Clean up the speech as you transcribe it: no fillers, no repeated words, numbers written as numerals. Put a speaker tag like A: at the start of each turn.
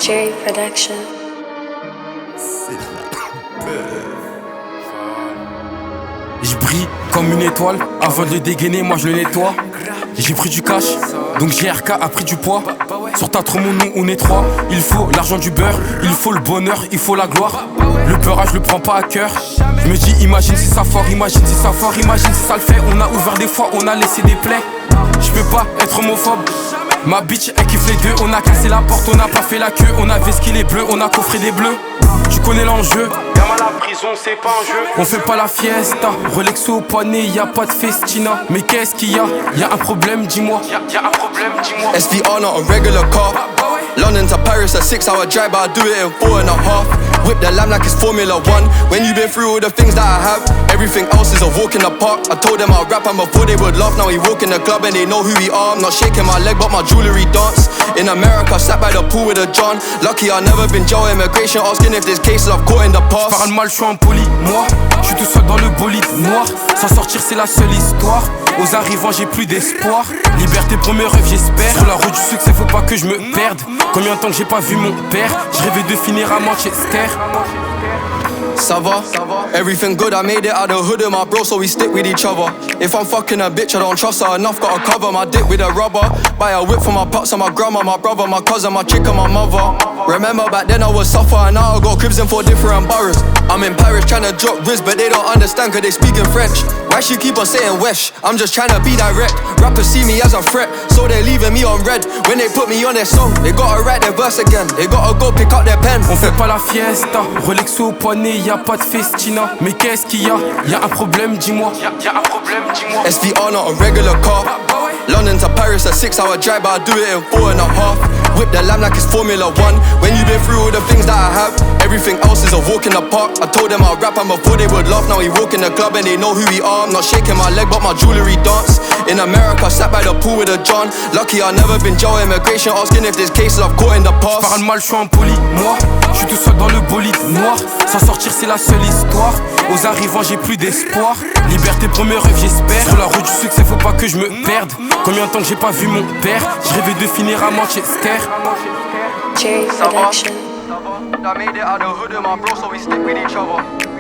A: Cherry Production.
B: Je brille comme une étoile, avant de le dégainer, moi je le nettoie. J'ai pris du cash, donc GRK a pris du poids. Sur ta trop mon nom on est trois. Il faut l'argent du beurre, il faut le bonheur, il faut la gloire. Le peurage je le prends pas à cœur. Je me dis imagine si ça fort, imagine si ça fort, imagine si ça le fait. On a ouvert des fois, on a laissé des plaies. Je peux pas être homophobe. Ma bitch elle kiffe les deux, on a cassé la porte, on a pas fait la queue. On a vesqué les bleus, on a coffré des bleus. Tu connais l'enjeu. Gamin la prison c'est pas un jeu. On fait pas la fiesta, Rolex au poignet, y'a pas de festina. Mais qu'est-ce qu'il y a? Y'a un problème, dis-moi. Y'a un problème, dis-moi.
C: SVR not a regular car. London to Paris, a 6-hour drive, but I do it in 4.5. Whip the lamb like it's Formula 1. When you been through all the things that I have, everything else is a walk in the park. I told them I'd rap and before they would laugh. Now we walk in the club and they know who we are. I'm not shaking my leg but my jewelry dance. In America, sat by the pool with a John. Lucky I never been jail immigration, asking if there's cases I've caught in the past.
B: Parle mal, je suis impoli, moi. Je suis tout seul dans le bolide noir. S'en sortir c'est la seule histoire. Aux arrivants j'ai plus d'espoir. Liberté pour mes rêves j'espère. Sur la route du succès faut pas que je me perde. Combien de temps que j'ai pas vu mon père. Je rêvais de finir à Manchester.
C: Ça va? Everything good, I made it out the hood of my bro, so we stick with each other. If I'm fucking a bitch, I don't trust her enough, gotta cover my dick with a rubber. Buy a whip for my pops and my grandma, my brother, my cousin, my chick and my mother. Remember back then I was suffer and now I got cribs in 4 different boroughs. I'm in Paris trying to drop wrist, but they don't understand cause they speak in French. Why she keep on saying wesh? I'm just trying to be direct. Rappers see me as a threat, so they leaving me on red. When they put me on their song, they gotta write their verse again. They gotta go pick up their pen.
B: On fait pas la fiesta, Rolex au poignet, y'a pas de festina. Mais qu'est-ce qu'il y a? Y'a un problème, dis-moi. Y'a un problème, dis-moi.
C: SVR not a regular car. London to Paris, a 6-hour drive, but I do it in 4.5. Whip the lamb like it's Formula 1. When you been through all the things that I have, everything else is a walk in the park. I told them I'd rap and before they would laugh. Now we walk in the club and they know who we are. I'm not shaking my leg but my jewelry dance. In America, sat by the pool with a John. Lucky I never been jail immigration, asking if there's cases I've caught in the past.
B: Parle mal, je suis impoli, moi. Je suis tout seul dans le bolide noir. S'en sortir c'est la seule histoire. Aux arrivants j'ai plus d'espoir. Liberté pour mes rêves j'espère. Sur la route du succès faut pas que je me perde. Combien de temps que j'ai pas vu mon père. Je rêvais de finir à Manchester.
A: Cherry Production.
C: I made it out the hood of my bro, so we stick with each other.